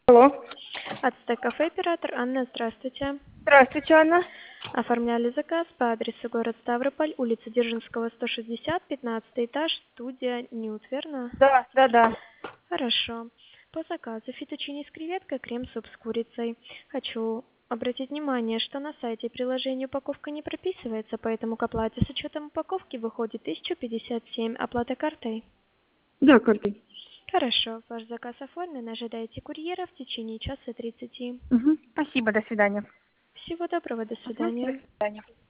Алло. Ацтек кафе оператор Анна, здравствуйте. Здравствуйте, Анна. Оформляли заказ по адресу город Ставрополь, улица Дзержинского, 160, 15 этаж, студия Ньют, верно? Да. Хорошо. По заказу фетучини с креветкой, крем-суп с курицей. Хочу обратить внимание, что на сайте приложения упаковка не прописывается, поэтому к оплате с учетом упаковки выходит 1057, оплата картой. Да, картой. Хорошо, ваш заказ оформлен, ожидайте курьера в течение часа 30. Угу. Спасибо, до свидания. Всего доброго, до Угу. До свидания. свидания.